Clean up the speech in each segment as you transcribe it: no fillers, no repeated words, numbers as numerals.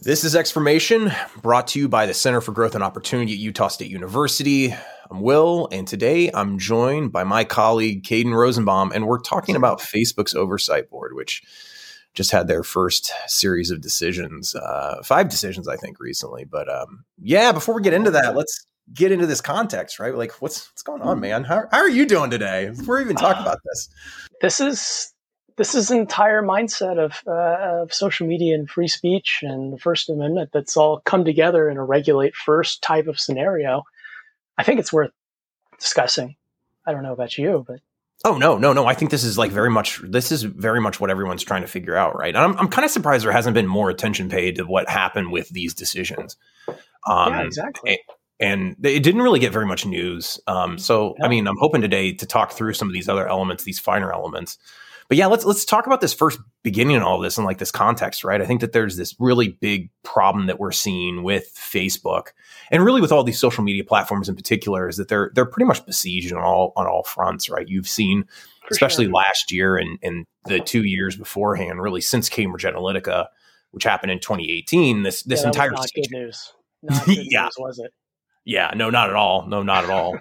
This is Xformation, brought to you by the Center for Growth and Opportunity at Utah State University. I'm Will, and today I'm joined by my colleague, Caden Rosenbaum, and we're talking about Facebook's Oversight Board, which just had their first series of decisions, 5 decisions, I think, recently. But before we get into that, let's get into this context, right? Like, what's going on, man? How are you doing today? Before we even talk about this. This is an entire mindset of social media and free speech and the First Amendment that's all come together in a regulate first type of scenario. I think it's worth discussing. I don't know about you, but no. I think this is very much what everyone's trying to figure out, right? And I'm kind of surprised there hasn't been more attention paid to what happened with these decisions. Yeah, exactly. And it didn't really get very much news. I mean, I'm hoping today to talk through some of these other elements, these finer elements. But yeah, let's talk about this first beginning of all this and this context, right? I think that there's this really big problem that we're seeing with Facebook and really with all these social media platforms in particular is that they're pretty much besieged on all fronts, right? You've seen, especially last year and the 2 years beforehand, really since Cambridge Analytica, which happened in 2018, this entire was not good news. Not good news, was it? Yeah, no, not at all. No, not at all.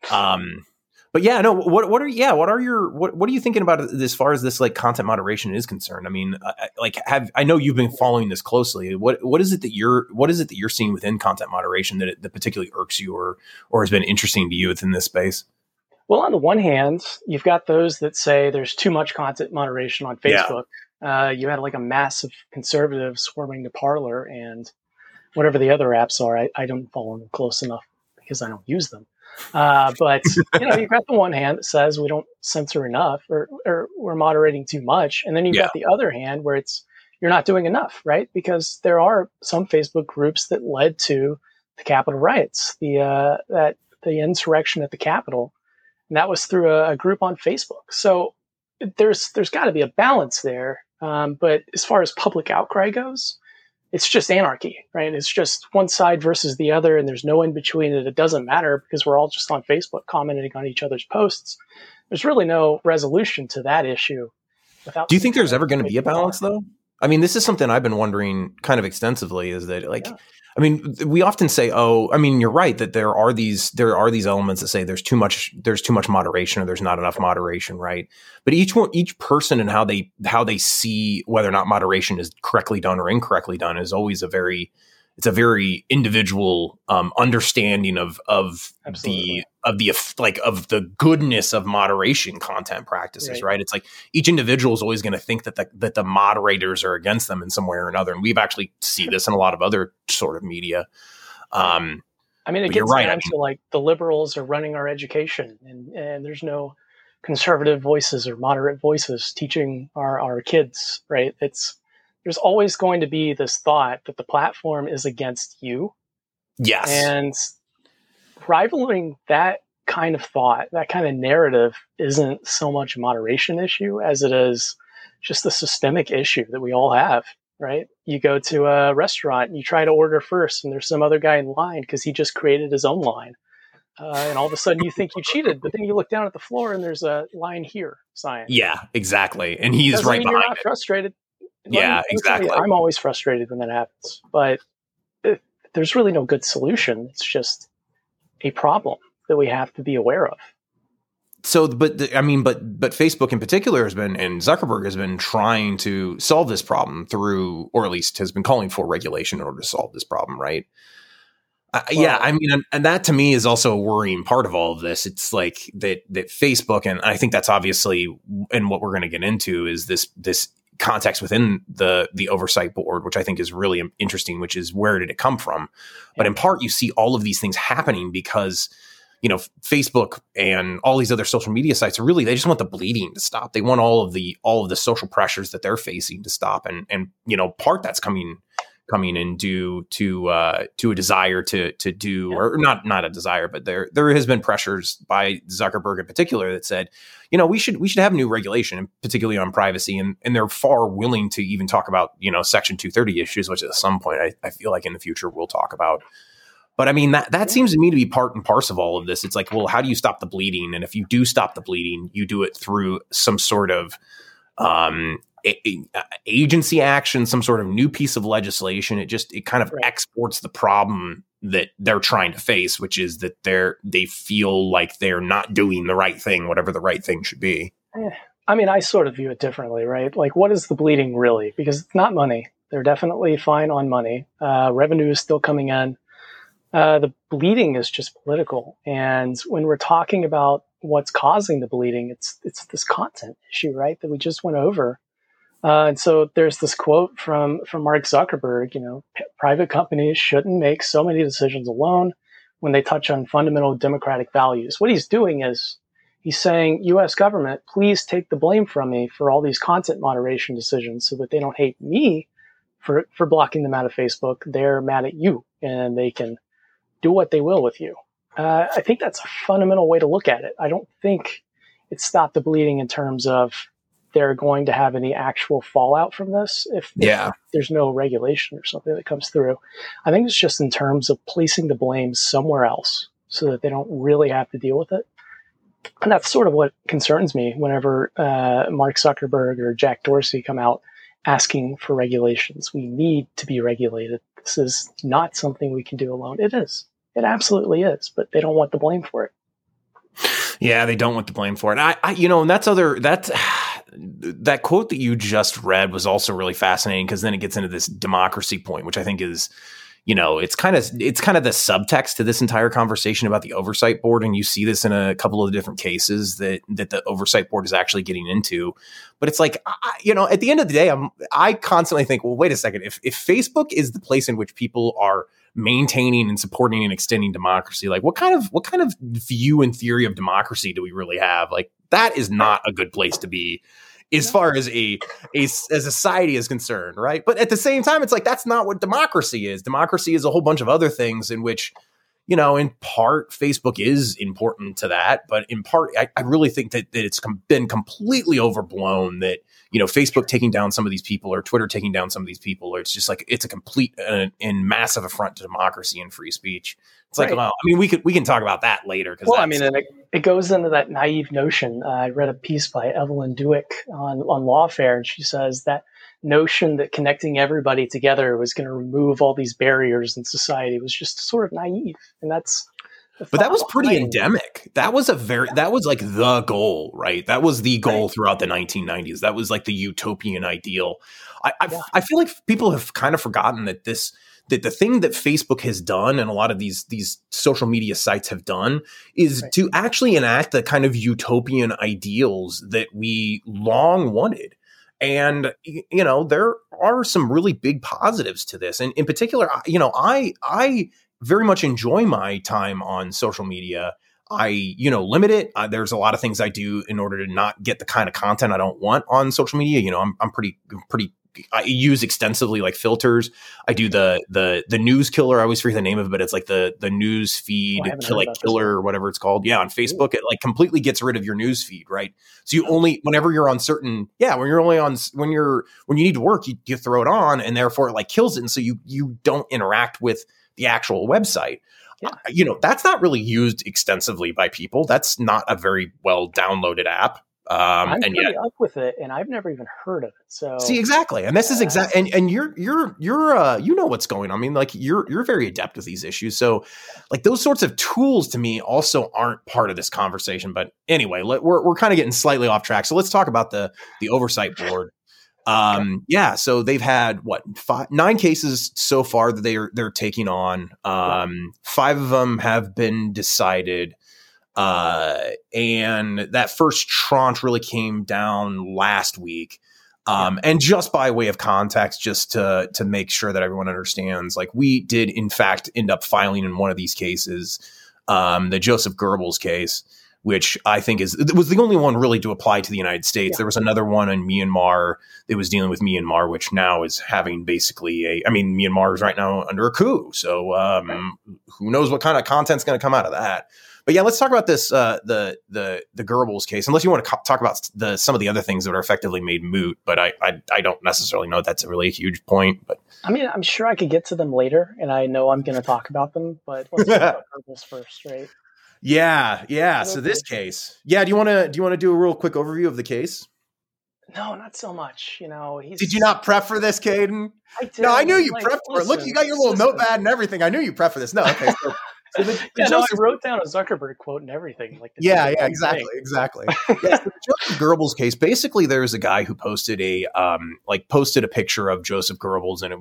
But yeah, no. What are you thinking about as far as this content moderation is concerned? I mean, I know you've been following this closely. What is it that you're seeing within content moderation that particularly irks you or has been interesting to you within this space? Well, on the one hand, you've got those that say there's too much content moderation on Facebook. Yeah. You had a massive conservative swarming to Parler and whatever the other apps are. I don't follow them close enough because I don't use them. But you've got the one hand that says we don't censor enough or we're moderating too much. And then you've got the other hand where you're not doing enough, right? Because there are some Facebook groups that led to the Capitol riots, the insurrection at the Capitol. And that was through a group on Facebook. So there's got to be a balance there. But as far as public outcry goes, it's just anarchy, right? It's just one side versus the other, and there's no in between it. It doesn't matter because we're all just on Facebook commenting on each other's posts. There's really no resolution to that issue. Do you think there's ever going to be a balance, though? I mean, this is something I've been wondering kind of extensively. Is that I mean, we often say, you're right that there are these elements that say there's too much moderation or there's not enough moderation, right? But each person and how they see whether or not moderation is correctly done or incorrectly done is always a very individual understanding of the goodness of moderation content practices, right? It's each individual is always going to think that the moderators are against them in some way or another, and we've actually see this in a lot of other sort of media. I mean, it gets down to the liberals are running our education, and there's no conservative voices or moderate voices teaching our kids, right? There's always going to be this thought that the platform is against you. Yes. And rivaling that kind of thought, that kind of narrative isn't so much a moderation issue as it is just a systemic issue that we all have, right? You go to a restaurant and you try to order first and there's some other guy in line because he just created his own line. And all of a sudden you think you cheated, but then you look down at the floor and there's a line here sign. Yeah, exactly. And he's right behind you're not frustrated. Yeah, exactly. I'm always frustrated when that happens, but there's really no good solution. It's just a problem that we have to be aware of. So, but Facebook in particular and Zuckerberg has been trying to solve this problem through, or at least has been calling for regulation in order to solve this problem, right? And that to me is also a worrying part of all of this. It's that Facebook, and I think that's obviously, and what we're going to get into is this context within the oversight board, which I think is really interesting, which is where did it come from? But in part, you see all of these things happening because, Facebook and all these other social media sites are really, they just want the bleeding to stop. They want all of the social pressures that they're facing to stop. And part that's coming in due to a desire to do, or not a desire, but there has been pressures by Zuckerberg in particular that said, we should have new regulation, and particularly on privacy, and they're far willing to even talk about Section 230 issues, which at some point I feel like in the future we'll talk about. But I mean that seems to me to be part and parcel of all of this. It's well, how do you stop the bleeding? And if you do stop the bleeding, you do it through some sort of agency action, some sort of new piece of legislation. It kind of exports the problem that they're trying to face, which is that they feel like they're not doing the right thing, whatever the right thing should be. I mean, I sort of view it differently, right? Like, what is the bleeding really? Because it's not money. They're definitely fine on money. Revenue is still coming in. The bleeding is just political. And when we're talking about what's causing the bleeding, it's this content issue, right? That we just went over. And so there's this quote from Mark Zuckerberg, private companies shouldn't make so many decisions alone when they touch on fundamental democratic values. What he's doing is he's saying, U.S. government, please take the blame from me for all these content moderation decisions so that they don't hate me for blocking them out of Facebook. They're mad at you and they can do what they will with you. I think that's a fundamental way to look at it. I don't think it stopped the bleeding in terms of they're going to have any actual fallout from this if there's no regulation or something that comes through. I think it's just in terms of placing the blame somewhere else so that they don't really have to deal with it. And that's sort of what concerns me whenever Mark Zuckerberg or Jack Dorsey come out asking for regulations. We need to be regulated. This is not something we can do alone. It is. It absolutely is, but they don't want the blame for it. Yeah, they don't want the blame for it. And that quote that you just read was also really fascinating because then it gets into this democracy point, which I think is, it's kind of the subtext to this entire conversation about the oversight board. And you see this in a couple of different cases that the oversight board is actually getting into. But it's like, at the end of the day, I constantly think, well, wait a second. If Facebook is the place in which people are maintaining and supporting and extending democracy, like what kind of view and theory of democracy do we really have? Like that is not a good place to be as far as a society is concerned, right? But at the same time, it's like that's not what democracy is. Democracy is a whole bunch of other things in which, in part, Facebook is important to that, but in part, I really think that it's been completely overblown that Facebook taking down some of these people or Twitter taking down some of these people, or it's just like it's a complete and massive affront to democracy and free speech. It's like, well, I mean, we can talk about that later. And it goes into that naive notion. I read a piece by Evelyn Douek on Lawfare, and she says that notion that connecting everybody together was going to remove all these barriers in society was just sort of naive. And but that was pretty endemic. That was that was like the goal, right? That was the goal throughout the 1990s. That was like the utopian ideal. I feel like people have kind of forgotten that the thing that Facebook has done and a lot of these social media sites have done is to actually enact the kind of utopian ideals that we long wanted. And, there are some really big positives to this. And in particular, I very much enjoy my time on social media. I, limit it. There's a lot of things I do in order to not get the kind of content I don't want on social media. I'm pretty, I use extensively like filters. I do the news killer. I always forget the name of it, but it's like the news feed killer or whatever it's called. Yeah. On Facebook, it like completely gets rid of your news feed. Right. So you only, whenever you're on when you need to work, you throw it on and therefore it like kills it. And so you don't interact with the actual website. Yeah. That's not really used extensively by people. That's not a very well downloaded app. I'm pretty up with it, and I've never even heard of it. So see, exactly, and this is and you're what's going on. I mean, like you're very adept with these issues. So, like those sorts of tools to me also aren't part of this conversation. But anyway, we're kind of getting slightly off track. So let's talk about the oversight board. So they've had 9 cases so far that they're taking on. 5 of them have been decided. And that first tranche really came down last week. And just by way of context, just to make sure that everyone understands, like we did in fact end up filing in one of these cases, the Joseph Goebbels case, which I think was the only one really to apply to the United States. Yeah. There was another one in Myanmar that was dealing with Myanmar, which now is having basically Myanmar is right now under a coup. So who knows what kind of content's going to come out of that. But yeah, let's talk about this, the Goebbels case, unless you want to talk about some of the other things that are effectively made moot. But I don't necessarily know if that's really a huge point. But I mean, I'm sure I could get to them later, and I know I'm going to talk about them. But let's talk about Goebbels first, right? Yeah. So this case, do you want to do a real quick overview of the case? No, not so much. Did you not prep for this, Caden? I did. No, I knew you prepped for it. Look, you got your little notepad and everything. I knew you prepped for this. No, okay. So I wrote down a Zuckerberg quote and everything. Exactly. Yes, the Joseph Goebbels case. Basically, there was a guy who posted a picture of Joseph Goebbels, and it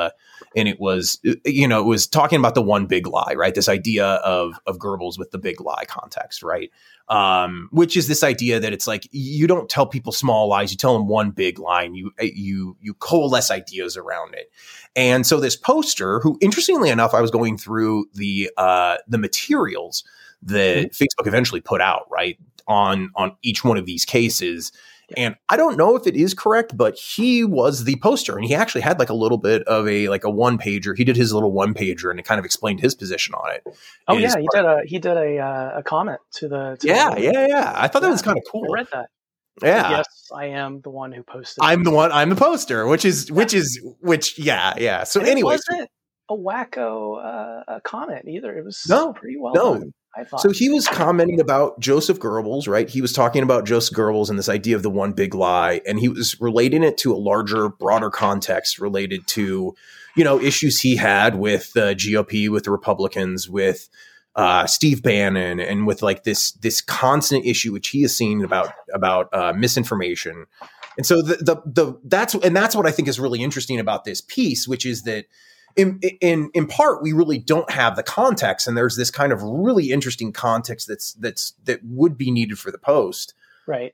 was talking about the one big lie, right? This idea of Goebbels with the big lie context, right? Which is this idea that it's like you don't tell people small lies, you tell them one big lie, and you coalesce ideas around it. And so this poster, who interestingly enough, I was going through the materials that Facebook eventually put out, right, on each one of these cases. And I don't know if it is correct, but he was the poster, and he actually had like a little bit of a one pager. He did his little one pager, and it kind of explained his position on it. Oh yeah, he did a comment to the. I thought that was kind of cool. I read that. Yeah. Yes, I am the one who posted. I'm the poster, which. So anyway, it wasn't a wacko comment either. It was pretty well done, I thought. So he was commenting about Joseph Goebbels, right? He was talking about Joseph Goebbels and this idea of the one big lie, and he was relating it to a larger, broader context related to, issues he had with the GOP, with the Republicans, with Steve Bannon, and with like this constant issue which he has seen about misinformation. And so that's what I think is really interesting about this piece, which is that in part we really don't have the context, and there's this kind of really interesting context that would be needed for the post, right?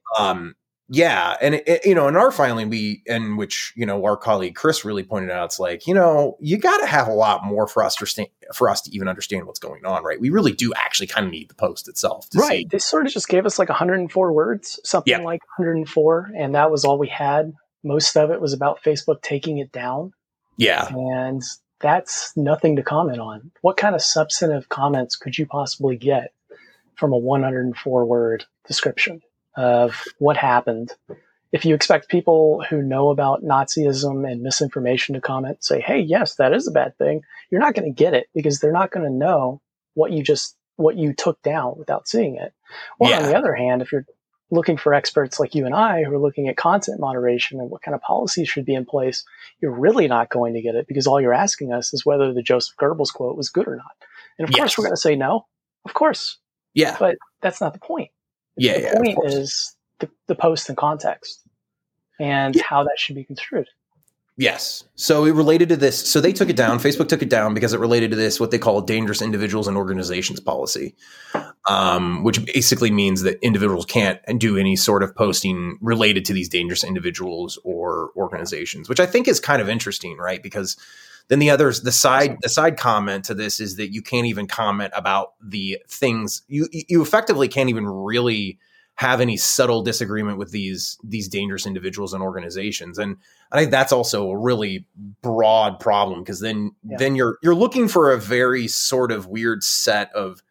And in our filing, which our colleague Chris really pointed out, it's like, you got to have a lot more for us to even understand what's going on, right? We really do actually kind of need the post itself, right? They sort of just gave us like 104 words, something like 104, and that was all we had. Most of it was about Facebook taking it down, and that's nothing to comment on. What kind of substantive comments could you possibly get from a 104 word description of what happened? If you expect people who know about Nazism and misinformation to comment, say, hey, yes, that is a bad thing, you're not going to get it, because they're not going to know what you took down without seeing it. Or on the other hand, if you're looking for experts like you and I who are looking at content moderation and what kind of policies should be in place, you're really not going to get it, because all you're asking us is whether the Joseph Goebbels quote was good or not. And of course we're going to say no, of course. Yeah. But that's not the point. The point is the post and context and how that should be construed. Yes. So it related to this. So they took it down. Facebook took it down because it related to this, what they call dangerous individuals and organizations policy, which basically means that individuals can't do any sort of posting related to these dangerous individuals or organizations, which I think is kind of interesting, right? Because then the side comment to this is that you can't even comment about the things you effectively can't even really have any subtle disagreement with these dangerous individuals and organizations. And I think that's also a really broad problem, because then you're looking for a very sort of weird set of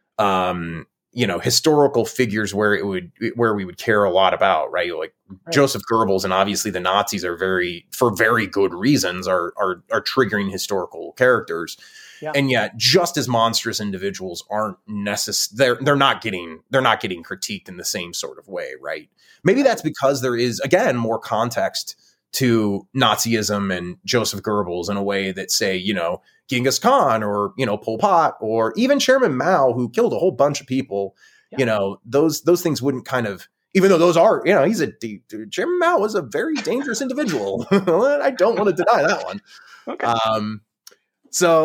historical figures where we would care a lot about, right? Like Joseph Goebbels, and obviously the Nazis are for very good reasons are triggering historical characters. Yeah. And yet just as monstrous individuals aren't necessary. They're not getting critiqued in the same sort of way, right? Maybe that's because there is, again, more context to Nazism and Joseph Goebbels in a way that, say, Genghis Khan or, Pol Pot or even Chairman Mao, who killed a whole bunch of people, those things wouldn't kind of, even though those are, Chairman Mao was a very dangerous individual. I don't want to deny that one. Okay. So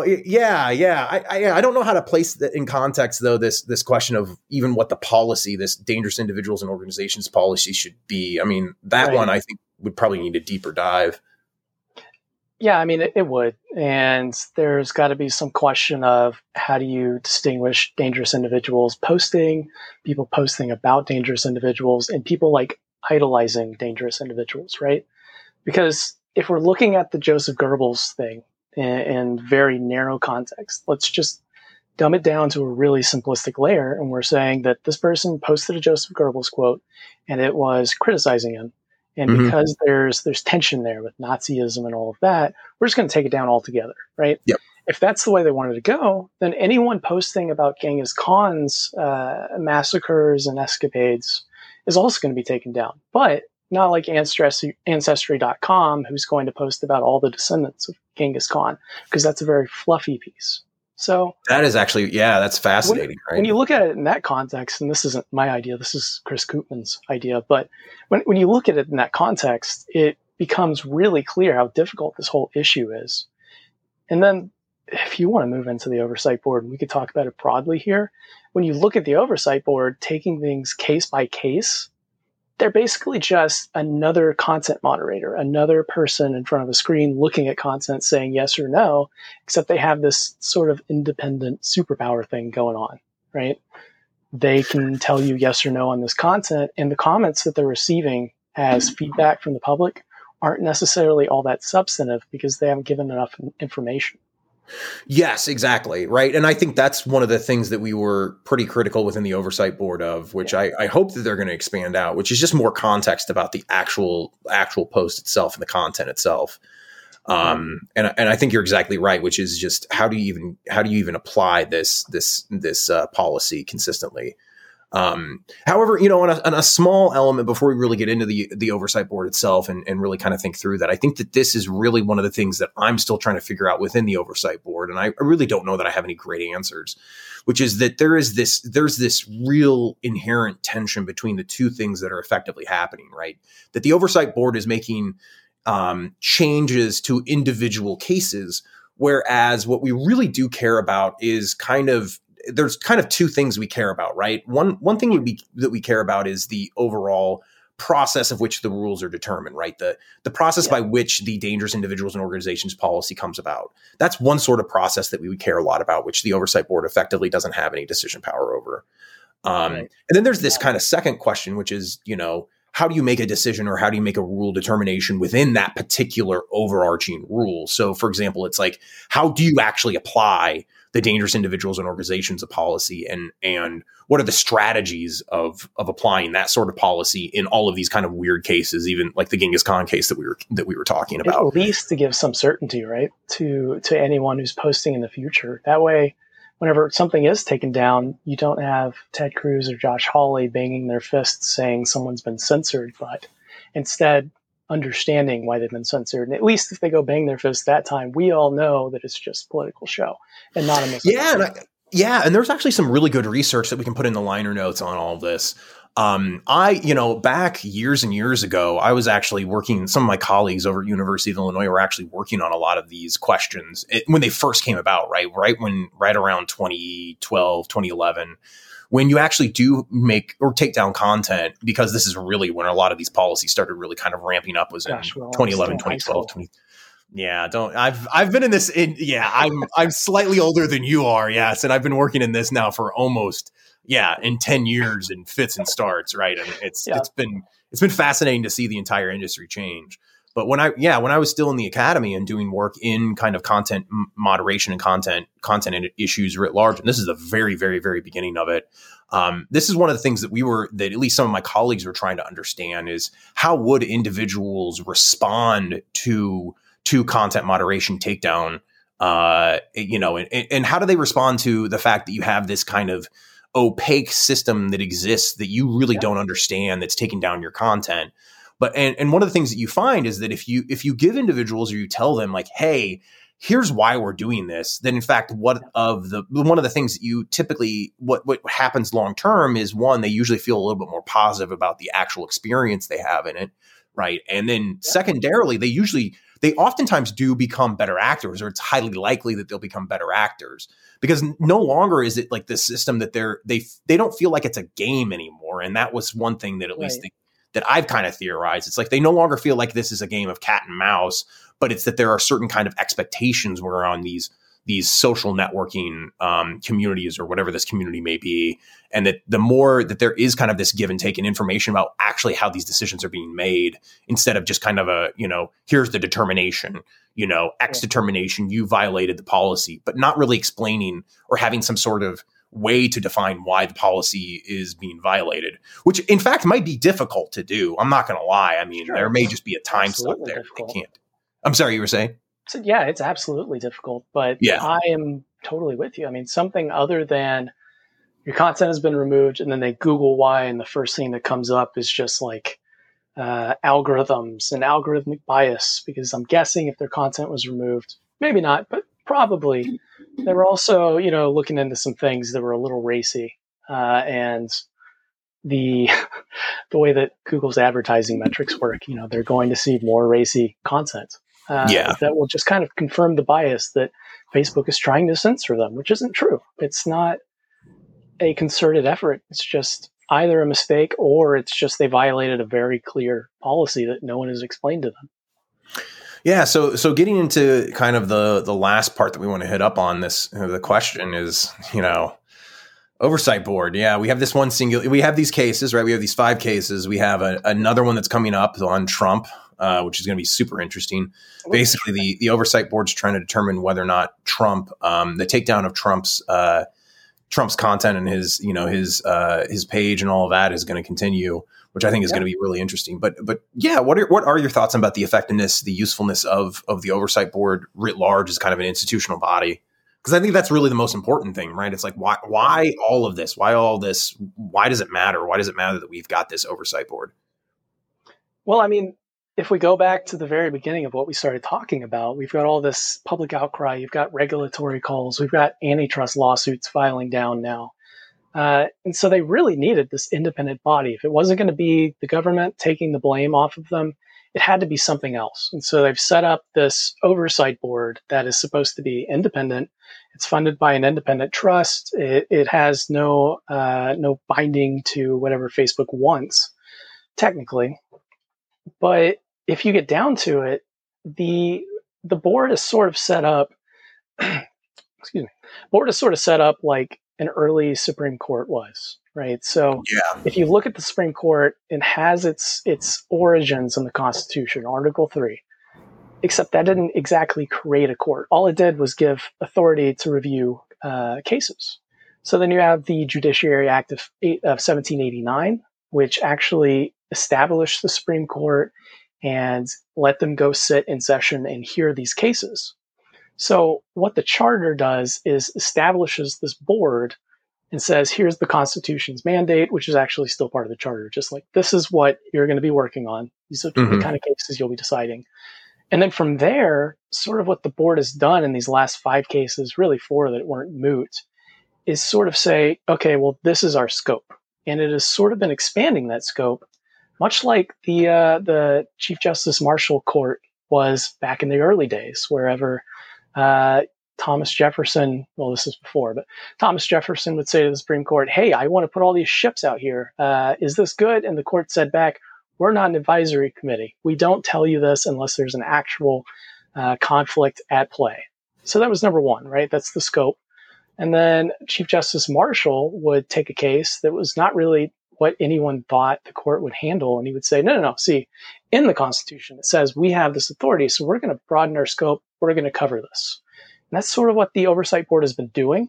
I don't know how to place that in context, though, this question of even what the policy, this dangerous individuals and organizations policy should be. I mean, that one I think would probably need a deeper dive. Yeah, I mean, it would. And there's got to be some question of how do you distinguish dangerous individuals people posting about dangerous individuals, and people like idolizing dangerous individuals, right? Because if we're looking at the Joseph Goebbels thing in very narrow context, let's just dumb it down to a really simplistic layer. And we're saying that this person posted a Joseph Goebbels quote and it was criticizing him. And because there's tension there with Nazism and all of that, we're just going to take it down altogether, right? Yep. If that's the way they wanted to go, then anyone posting about Genghis Khan's massacres and escapades is also going to be taken down. But Not like Ancestry.com, who's going to post about all the descendants of Genghis Khan, because that's a very fluffy piece. So that is actually, that's fascinating, right? When you look at it in that context, and this isn't my idea, this is Chris Koopman's idea, but when you look at it in that context, it becomes really clear how difficult this whole issue is. And then if you want to move into the oversight board, and we could talk about it broadly here, when you look at the oversight board taking things case by case, they're basically just another content moderator, another person in front of a screen looking at content saying yes or no, except they have this sort of independent superpower thing going on, right? They can tell you yes or no on this content, and the comments that they're receiving as feedback from the public aren't necessarily all that substantive because they haven't given enough information. Yes, exactly. Right. And I think that's one of the things that we were pretty critical within the oversight board of, which I hope that they're going to expand out, which is just more context about the actual post itself and the content itself. And I think you're exactly right, which is just how do you even apply this policy consistently? However, on a small element before we really get into the oversight board itself and really kind of think through that, I think that this is really one of the things that I'm still trying to figure out within the oversight board. And I really don't know that I have any great answers, which is that there's this real inherent tension between the two things that are effectively happening, right? That the oversight board is making changes to individual cases, whereas what we really do care about is there's kind of two things we care about, right? One thing that we care about is the overall process of which the rules are determined, right? The process by which the dangerous individuals and organizations policy comes about. That's one sort of process that we would care a lot about, which the oversight board effectively doesn't have any decision power over. And then there's this kind of second question, which is, how do you make a decision or how do you make a rule determination within that particular overarching rule? So, for example, it's like, how do you actually apply the dangerous individuals and organizations of policy, and what are the strategies of applying that sort of policy in all of these kind of weird cases, even like the Genghis Khan case that we were talking about? At least to give some certainty, right, to anyone who's posting in the future. That way, whenever something is taken down, you don't have Ted Cruz or Josh Hawley banging their fists saying someone's been censored, but instead understanding why they've been censored. And at least if they go bang their fists that time, we all know that it's just political show and not a misunderstanding. And there's actually some really good research that we can put in the liner notes on all of this. Back years and years ago, I was actually working, some of my colleagues over at University of Illinois were actually working on a lot of these questions when they first came about, right around 2012, 2011, when you actually do make or take down content, because this is really when a lot of these policies started really kind of ramping up, was in 2011, 2012, I've been in this I'm slightly older than you are. Yes. And I've been working in this now for almost, in 10 years in fits and starts. Right. And it's been fascinating to see the entire industry change. But when I was still in the academy and doing work in kind of content moderation and content issues writ large, and this is the very, very, very beginning of it. This is one of the things that at least some of my colleagues were trying to understand is how would individuals respond to content moderation takedown, and how do they respond to the fact that you have this kind of opaque system that exists that you really don't understand, that's taking down your content. But and one of the things that you find is that if you give individuals, or you tell them like, hey, here's why we're doing this, then in fact, one of the things that you typically, what happens long term is, one, they usually feel a little bit more positive about the actual experience they have in it, right? And then secondarily, they oftentimes do become better actors, or it's highly likely that they'll become better actors, because no longer is it like the system that they don't feel like it's a game anymore. And that was one thing that at least that I've kind of theorized. It's like they no longer feel like this is a game of cat and mouse, but it's that there are certain kind of expectations where on these social networking communities, or whatever this community may be, and that the more that there is kind of this give and take and information about actually how these decisions are being made, instead of just kind of a, here's the determination, X determination, you violated the policy, but not really explaining or having some sort of way to define why the policy is being violated, which in fact might be difficult to do. I'm not going to lie. I mean, there may just be a time slip there. They can't. I'm sorry, you were saying? So, it's absolutely difficult, but I am totally with you. I mean, something other than your content has been removed and then they Google why, and the first thing that comes up is just like algorithms and algorithmic bias, because I'm guessing if their content was removed, maybe not, but probably, they were also, looking into some things that were a little racy. And the the way that Google's advertising metrics work, they're going to see more racy content. That will just kind of confirm the bias that Facebook is trying to censor them, which isn't true. It's not a concerted effort. It's just either a mistake or it's just they violated a very clear policy that no one has explained to them. Yeah. So getting into kind of the last part that we want to hit up on this, the question is, oversight board. Yeah. We have this one we have these cases, right? We have these 5 cases. We have another one that's coming up on Trump, which is going to be super interesting. Basically, the oversight board's trying to determine whether or not Trump, the takedown of Trump's content and his page and all of that is going to continue, which I think is going to be really interesting. But yeah, what are your thoughts about the effectiveness, the usefulness of the oversight board writ large as kind of an institutional body? Because I think that's really the most important thing, right? It's like, why all of this? Why all this? Why does it matter? Why does it matter that we've got this oversight board? Well, I mean, if we go back to the very beginning of what we started talking about, we've got all this public outcry. You've got regulatory calls. We've got antitrust lawsuits filing down now. And so they really needed this independent body. If it wasn't going to be the government taking the blame off of them, it had to be something else. And so they've set up this oversight board that is supposed to be independent. It's funded by an independent trust. It has no binding to whatever Facebook wants, technically. But if you get down to it, the board is sort of set up. Excuse me. Board is sort of set up like an early Supreme Court was, right? So if you look at the Supreme Court, it has its origins in the Constitution, Article 3, except that didn't exactly create a court. All it did was give authority to review cases. So then you have the Judiciary Act of 1789, which actually established the Supreme Court and let them go sit in session and hear these cases. So what the charter does is establishes this board and says, here's the Constitution's mandate, which is actually still part of the charter. Just like, this is what you're going to be working on. These are the kind of cases you'll be deciding. And then from there, sort of what the board has done in these last 5 cases, really 4 that weren't moot, is sort of say, okay, well, this is our scope. And it has sort of been expanding that scope, much like the Chief Justice Marshall Court was back in the early days, wherever Thomas Jefferson, well, this is before, but Thomas Jefferson would say to the Supreme Court, hey, I want to put all these ships out here. Is this good? And the court said back, we're not an advisory committee. We don't tell you this unless there's an actual conflict at play. So that was number 1, right? That's the scope. And then Chief Justice Marshall would take a case that was not really what anyone thought the court would handle. And he would say, no. See, in the Constitution, it says we have this authority, so we're going to broaden our scope. We're going to cover this. And that's sort of what the Oversight Board has been doing,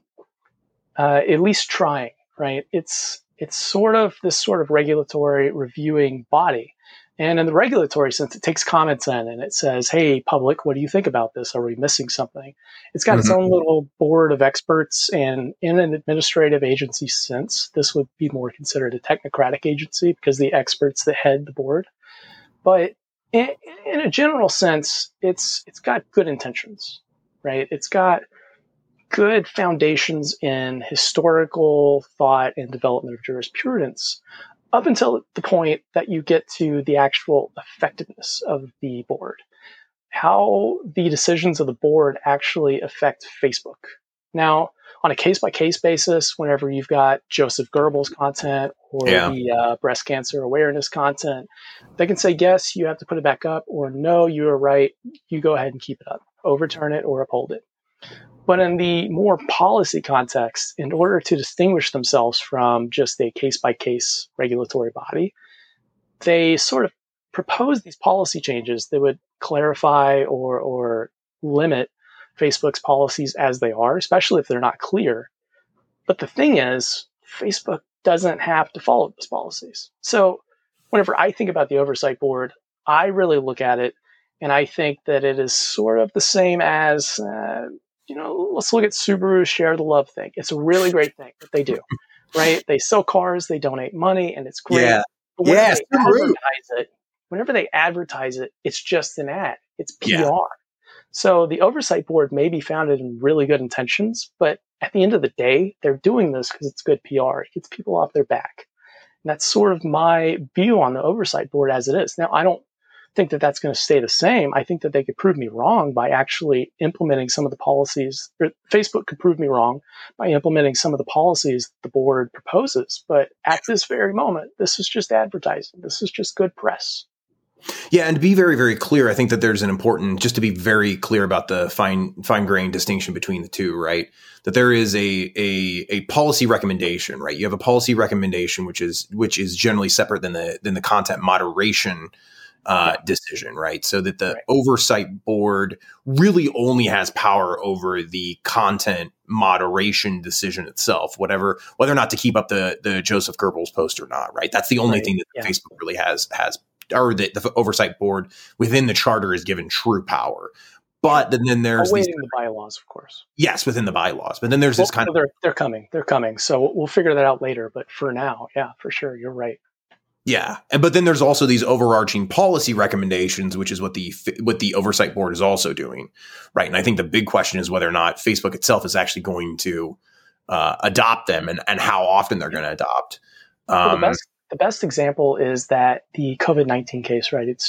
at least trying, right? It's sort of this sort of regulatory reviewing body. And in the regulatory sense, it takes comments in and it says, hey, public, what do you think about this? Are we missing something? It's got its own little board of experts, and in an administrative agency sense, this would be more considered a technocratic agency because the experts that head the board. But in a general sense, it's got good intentions, right? It's got good foundations in historical thought and development of jurisprudence, up until the point that you get to the actual effectiveness of the board, how the decisions of the board actually affect Facebook. Now, on a case-by-case basis, whenever you've got Joseph Goebbels content or the breast cancer awareness content, they can say, yes, you have to put it back up, or no, you are right, you go ahead and keep it up, overturn it or uphold it. But in the more policy context, in order to distinguish themselves from just a case-by-case regulatory body, they sort of propose these policy changes that would clarify or limit Facebook's policies as they are, especially if they're not clear. But the thing is, Facebook doesn't have to follow those policies. So whenever I think about the Oversight Board, I really look at it and I think that it is sort of the same as... let's look at Subaru's Share the Love thing. It's a really great thing that they do, right? They sell cars, they donate money, and it's great. Yeah. But when they advertise it, whenever they advertise it, it's just an ad. It's PR. Yeah. So the oversight board may be founded in really good intentions, but at the end of the day, they're doing this because it's good PR. It gets people off their back. And that's sort of my view on the oversight board as it is. Now, I don't think that that's going to stay the same. I think that they could prove me wrong by actually implementing some of the policies, or Facebook could prove me wrong by implementing some of the policies the board proposes. But at this very moment, this is just advertising. This is just good press. Yeah, and to be very, very clear, I think that there's an important, just to be very clear about the fine-grained distinction between the two, right? That there is a policy recommendation, right? You have a policy recommendation which is generally separate than the content moderation decision, right? So that the oversight board really only has power over the content moderation decision itself, whether or not to keep up the Joseph Goebbels post or not, right? That's the only thing that Facebook really has or that the oversight board within the charter is given true power. But then there's awaiting the bylaws, of course. Yes, within the bylaws. But then there's this kind of they're coming. So we'll figure that out later. But for now, yeah, for sure, you're right. Yeah, but then there's also these overarching policy recommendations, which is what the oversight board is also doing, right? And I think the big question is whether or not Facebook itself is actually going to adopt them, and how often they're going to adopt. The best example is that the COVID-19 case, right? It's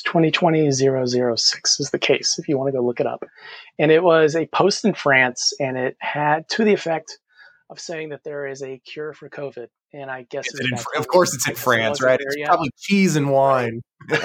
2020-006 is the case, if you want to go look it up. And it was a post in France, and it had to the effect of saying that there is a cure for COVID. And I guess of course it's in France, right? It's probably cheese and wine. And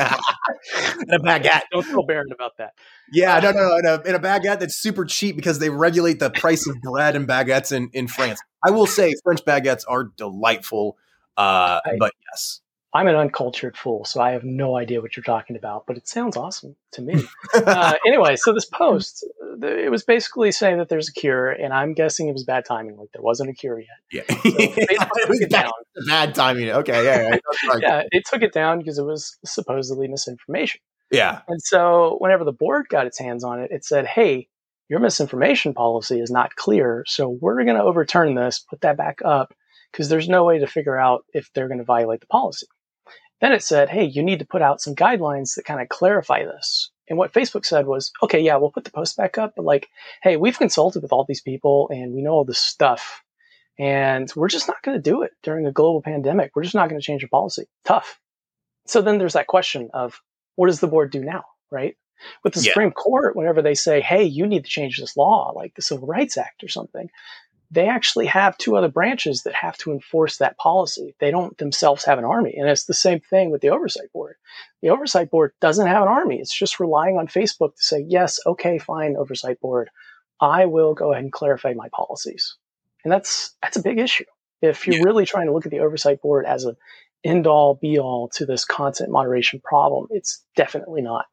a baguette. Don't feel barren about that. Yeah, no. In a baguette that's super cheap because they regulate the price of bread and baguettes in France. I will say French baguettes are delightful. But yes, I'm an uncultured fool, so I have no idea what you're talking about, but it sounds awesome to me. Anyway, so this post, it was basically saying that there's a cure, and I'm guessing it was bad timing. Like there wasn't a cure yet. Yeah, so it was bad timing. Okay, yeah. Yeah, it took it down because it was supposedly misinformation. Yeah. And so whenever the board got its hands on it, it said, hey, your misinformation policy is not clear, so we're going to overturn this, put that back up, because there's no way to figure out if they're going to violate the policy. Then it said, hey, you need to put out some guidelines that kind of clarify this. And what Facebook said was, okay, yeah, we'll put the post back up, but like, hey, we've consulted with all these people and we know all this stuff, and we're just not going to do it during a global pandemic. We're just not going to change the policy. Tough. So then there's that question of, what does the board do now, right? With the Supreme Court, whenever they say, hey, you need to change this law, like the Civil Rights Act or something, they actually have two other branches that have to enforce that policy. They don't themselves have an army. And it's the same thing with the oversight board. The oversight board doesn't have an army. It's just relying on Facebook to say, yes, okay, fine, oversight board. I will go ahead and clarify my policies. And that's a big issue. If you're really trying to look at the oversight board as an end-all, be-all to this content moderation problem, it's definitely not.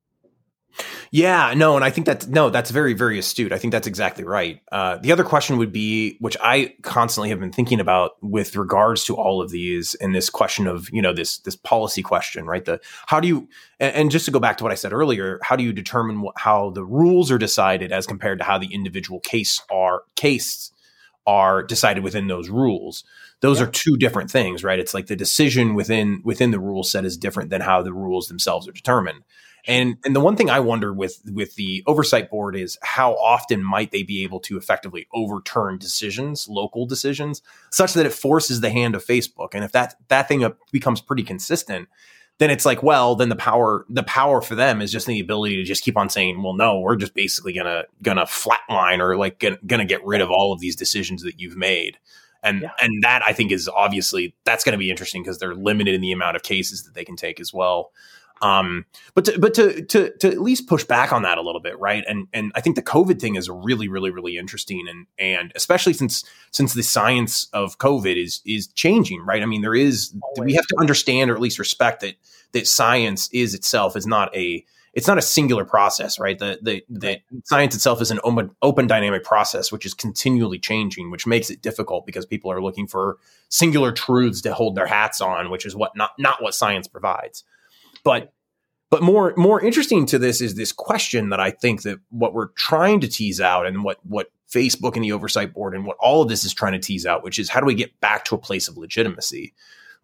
Yeah, no, and I think that's very, very astute. I think that's exactly right. The other question would be, which I constantly have been thinking about with regards to all of these, and this question of, this policy question, right? How do you, and just to go back to what I said earlier, how do you determine how the rules are decided as compared to how the individual cases are decided within those rules? Those are two different things, right? It's like the decision within the rule set is different than how the rules themselves are determined. And the one thing I wonder with the oversight board is how often might they be able to effectively overturn decisions, local decisions, such that it forces the hand of Facebook. And if that thing becomes pretty consistent, then it's like, well, then the power for them is just the ability to just keep on saying, well, no, we're just basically gonna flatline or like gonna get rid of all of these decisions that you've made. And that I think is obviously that's going to be interesting because they're limited in the amount of cases that they can take as well. But to at least push back on that a little bit, right? And I think the COVID thing is really, really, really interesting, and especially since the science of COVID is changing, right? I mean, we have to understand or at least respect that science is not a singular process, right? The science itself is an open dynamic process, which is continually changing, which makes it difficult because people are looking for singular truths to hold their hats on, which is not what science provides. But more interesting to this is this question that I think that what we're trying to tease out and what Facebook and the oversight board and what all of this is trying to tease out, which is how do we get back to a place of legitimacy,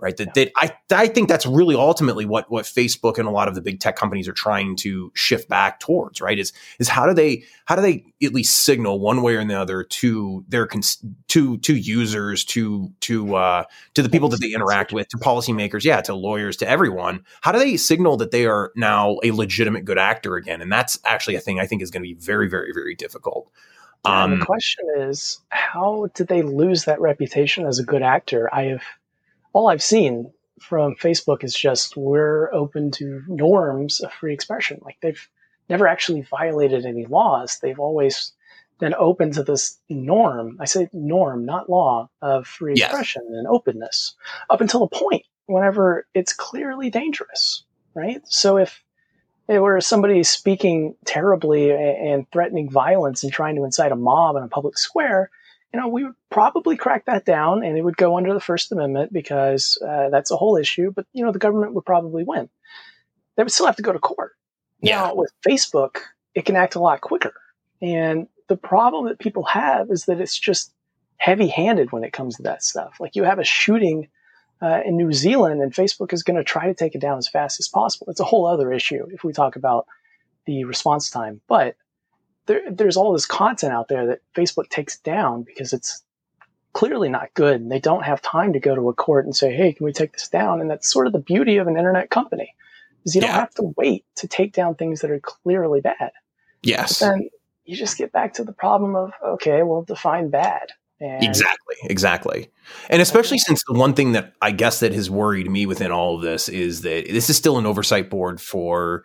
right? I think that's really ultimately what Facebook and a lot of the big tech companies are trying to shift back towards, right? Is how do they at least signal one way or the other to their to users, to the people that they interact with, to policymakers, to lawyers, to everyone. How do they signal that they are now a legitimate good actor again? And that's actually a thing I think is going to be very, very, very difficult. And the question is, how did they lose that reputation as a good actor? All I've seen from Facebook is just, we're open to norms of free expression. Like, they've never actually violated any laws. They've always been open to this norm. I say norm, not law, of free expression and openness, up until a point whenever it's clearly dangerous, right? So if it were somebody speaking terribly and threatening violence and trying to incite a mob in a public square, we would probably crack that down and it would go under the First Amendment because that's a whole issue. But, the government would probably win. They would still have to go to court. Yeah. Now, with Facebook, it can act a lot quicker. And the problem that people have is that it's just heavy-handed when it comes to that stuff. Like, you have a shooting in New Zealand, and Facebook is going to try to take it down as fast as possible. It's a whole other issue if we talk about the response time. But there's all this content out there that Facebook takes down because it's clearly not good, and they don't have time to go to a court and say, hey, can we take this down? And that's sort of the beauty of an internet company, is you don't have to wait to take down things that are clearly bad. Yes. But then you just get back to the problem of, okay, well, define bad. And Exactly. And especially since the one thing that I guess that has worried me within all of this is that this is still an oversight board for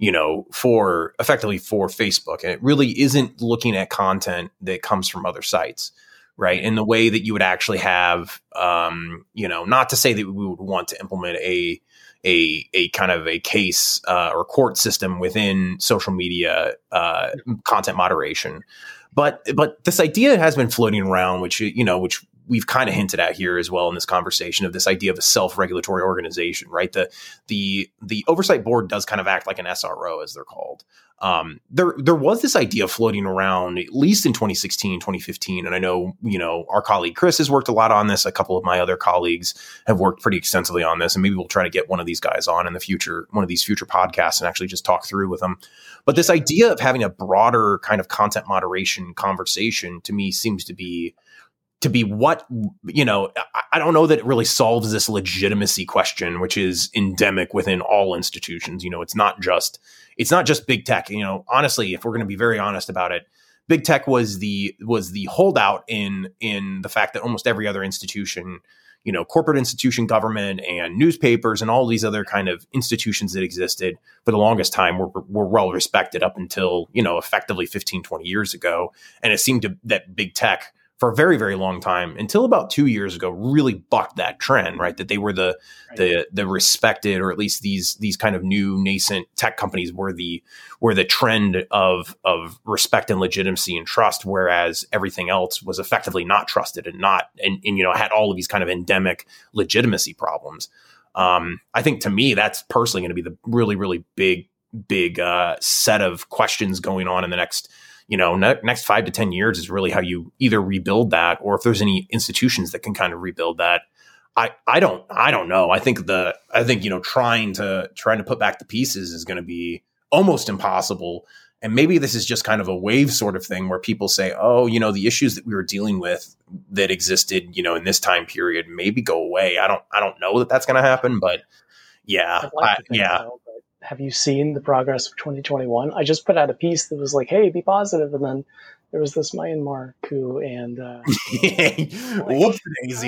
effectively for Facebook. And it really isn't looking at content that comes from other sites, right? In the way that you would actually have, not to say that we would want to implement a kind of a case or court system within social media content moderation. But this idea has been floating around, which we've kind of hinted at here as well in this conversation, of this idea of a self-regulatory organization, right? The oversight board does kind of act like an SRO, as they're called. There was this idea floating around at least in 2016, 2015. And I know, our colleague Chris has worked a lot on this. A couple of my other colleagues have worked pretty extensively on this. And maybe we'll try to get one of these guys on in the future, one of these future podcasts, and actually just talk through with them. But this idea of having a broader kind of content moderation conversation, to me, seems to be what, I don't know that it really solves this legitimacy question, which is endemic within all institutions. It's not just big tech. Honestly, if we're going to be very honest about it, big tech was the holdout in the fact that almost every other institution, corporate institution, government, and newspapers, and all these other kind of institutions that existed for the longest time were well respected up until, effectively 15, 20 years ago. And it seemed that big tech, for a very, very long time, until about 2 years ago, really bucked that trend, right? That they were the respected, or at least these kind of new nascent tech companies were the trend of respect and legitimacy and trust, whereas everything else was effectively not trusted and had all of these kind of endemic legitimacy problems. I think, to me, that's personally going to be the really, really big set of questions going on in the next 5 to 10 years, is really how you either rebuild that, or if there's any institutions that can kind of rebuild that. I don't know. I think trying to put back the pieces is going to be almost impossible. And maybe this is just kind of a wave sort of thing where people say, oh, the issues that we were dealing with that existed, in this time period, maybe go away. I don't know that that's going to happen, but yeah. Have you seen the progress of 2021? I just put out a piece that was like, hey, be positive. And then there was this Myanmar coup and whoops daisy.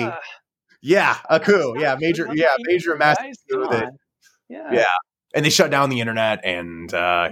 A coup. Major massive coup. And they shut down the internet and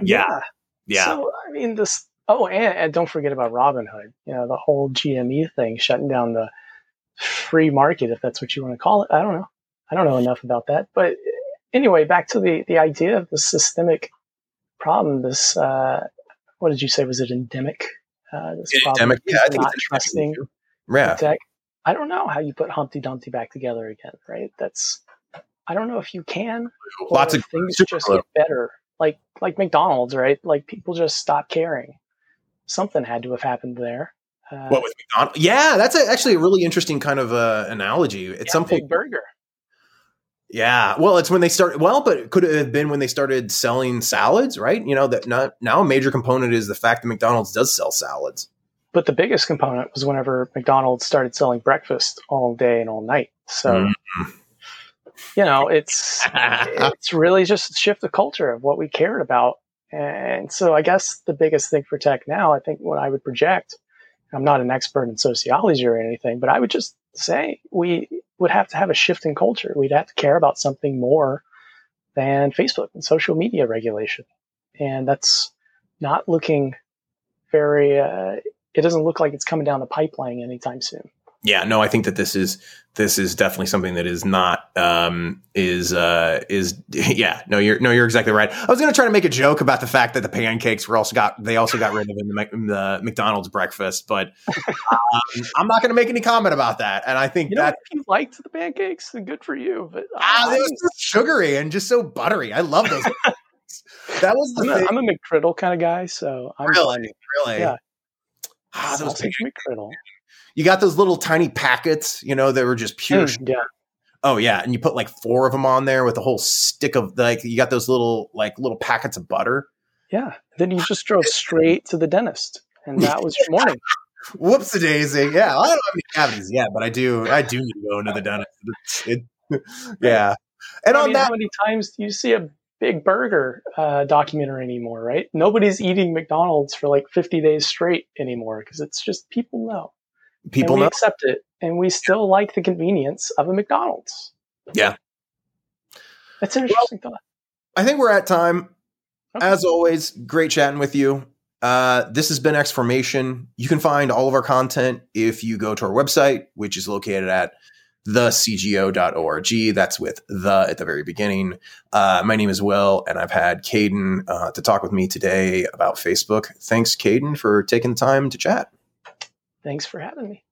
So, I mean, this, and don't forget about Robinhood, the whole GME thing, shutting down the free market, if that's what you want to call it. I don't know enough about that, but anyway, back to the idea of the systemic problem. This, what did you say? Was it endemic? This endemic, I think not trusting tech. I don't know how you put Humpty Dumpty back together again, right? I don't know if you can. Lots of things just get better, like McDonald's, right? Like, people just stop caring. Something had to have happened there. What with McDonald's? Yeah, that's actually a really interesting kind of analogy. At some point, Big Burger. Yeah. Well, it's when they start. Well, but it could have been when they started selling salads, right? You know, that now a major component is the fact that McDonald's does sell salads. But the biggest component was whenever McDonald's started selling breakfast all day and all night. So, you know, it's really just a shift of culture of what we cared about. And so I guess the biggest thing for tech now, I think what I would project, I'm not an expert in sociology or anything, but I would just say we would have to have a shift in culture. We'd have to care about something more than Facebook and social media regulation. And that's not looking very, it doesn't look like it's coming down the pipeline anytime soon. Yeah, no, I think that this is definitely something that is not yeah, you're exactly right. I was going to try to make a joke about the fact that the pancakes also got rid of in the McDonald's breakfast, but I'm not going to make any comment about that. And I think that if you liked the pancakes, then good for you. But they were so sugary and just so buttery. I love those. That was the thing. I'm a McGriddle kind of guy, so I'm really, yeah. Those McGriddle. You got those little tiny packets, you know, that were just pure. Yeah. Oh yeah, and you put like 4 of them on there with a whole stick of you got those little packets of butter. Yeah. Then you just drove straight to the dentist, and that was your morning. Whoops-a-daisy. Yeah, I don't have any cavities yet, but I do need to go into the dentist. Yeah. And how many times do you see a Big Burger documentary anymore, right? Nobody's eating McDonald's for like 50 days straight anymore because it's just people know. People know. Accept it, and we still like the convenience of a McDonald's. Yeah. That's an interesting thought. I think we're at time. Okay. As always, great chatting with you. This has been X-Formation. You can find all of our content if you go to our website, which is located at thecgo.org. That's with the at the very beginning. My name is Will, and I've had Caden to talk with me today about Facebook. Thanks, Caden, for taking the time to chat. Thanks for having me.